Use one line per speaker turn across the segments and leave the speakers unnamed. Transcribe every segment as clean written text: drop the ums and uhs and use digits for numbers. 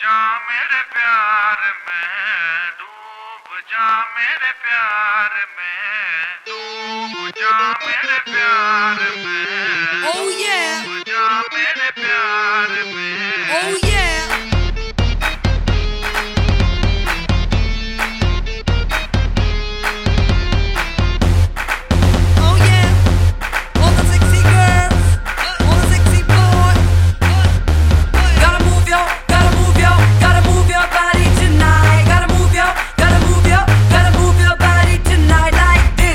जा मेरे प्यार में, डूब जा मेरे प्यार में, डूब जा मेरे प्यार में,
Oh yeah,
डूब जा मेरे प्यार में,
oh yeah. Oh yeah, all the sexy girls, all the sexy boys. Gotta move your body tonight. Gotta move your body tonight like this.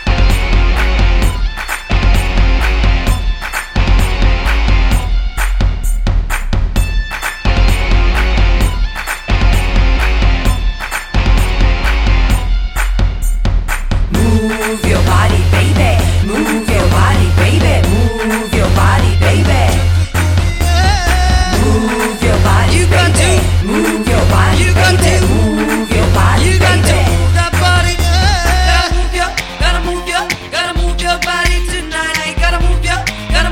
Move your body, baby. Move your body, baby. Move your body, baby. Move your body, you got to move your body, you got to move your body, you got to move that body. Gotta move your body tonight. Like, gotta move your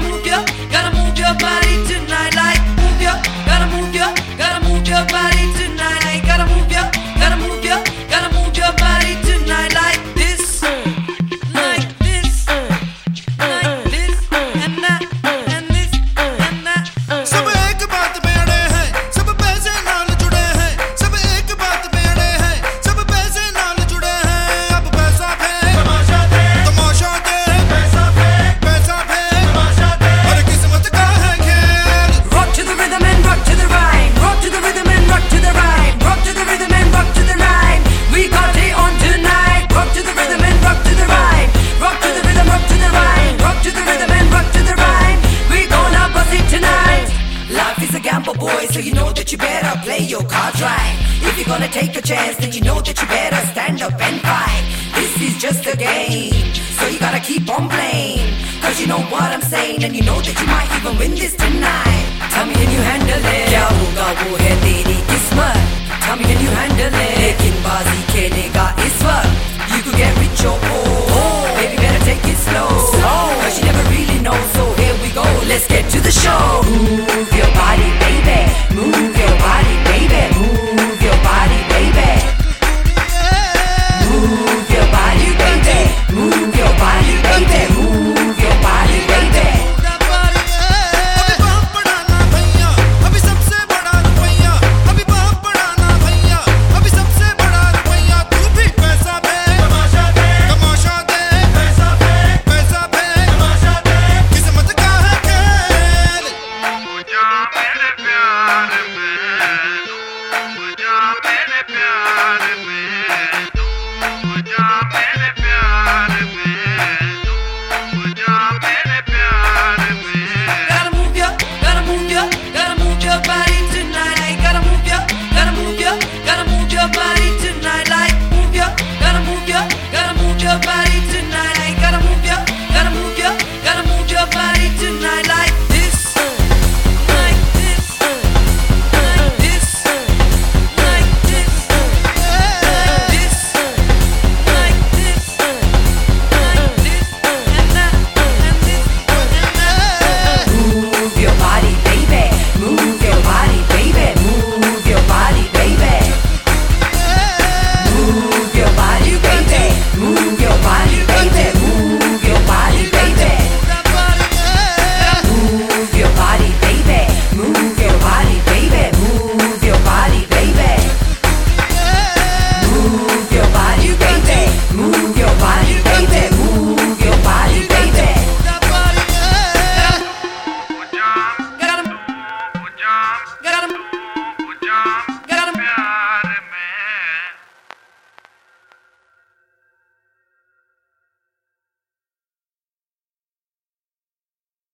body tonight. Like, gotta move your body tonight. Like, gotta move your body tonight. Like this, like this, like this, and that, and this, and that.
सब एक बात पे अड़े हैं, सब पैसे नाल जुड़े हैं, सब एक बात पे अड़े हैं, सब पैसे नाल जुड़े हैं। अब पैसा फेंक, तमाशा दे, पैसा फेंक, तमाशा दे, हर किस्मत का है खेल।
Rock to the rhythm and rock to the rhyme. Rock to the rhythm and rock to the rhyme. Rock to the rhythm and rock to the rhyme. We got it on tonight. Rock to the rhythm and rock to the rhyme. Rock to the rhythm, rock to the rhyme. Rock to the rhythm and rock to the rhyme. We gonna buzz it tonight. Life is a gamble, boy, so you know that you better play your cards right. If you're gonna take a chance, then you know that you better stand up and fight. This is just a game, so you gotta keep on playing. Cause you know what I'm saying, and you know that you might even win this tonight. Tell me, can you handle it? क्या होगा वो है तेरी